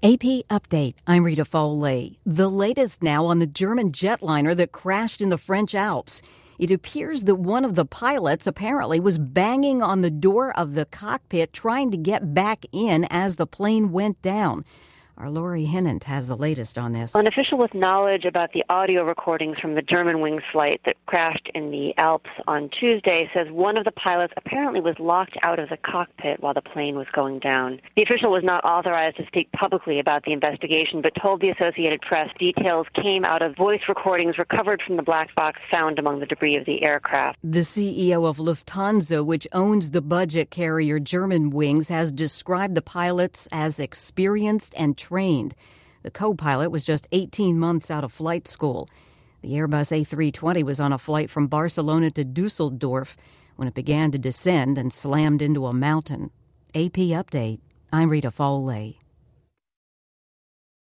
AP Update. I'm Rita Foley. The latest now on the German jetliner that crashed in the French Alps. It appears that one of the pilots apparently was banging on the door of the cockpit trying to get back in as the plane went down. Our Lori Hennant has the latest on this. An official with knowledge about the audio recordings from the Germanwings flight that crashed in the Alps on Tuesday says one of the pilots apparently was locked out of the cockpit while the plane was going down. The official was not authorized to speak publicly about the investigation, but told the Associated Press details came out of voice recordings recovered from the black box found among the debris of the aircraft. The CEO of Lufthansa, which owns the budget carrier Germanwings, has described the pilots as experienced and trained. The co-pilot was just 18 months out of flight school. The Airbus A320 was on a flight from Barcelona to Dusseldorf when it began to descend and slammed into a mountain. AP Update. I'm Rita Foley.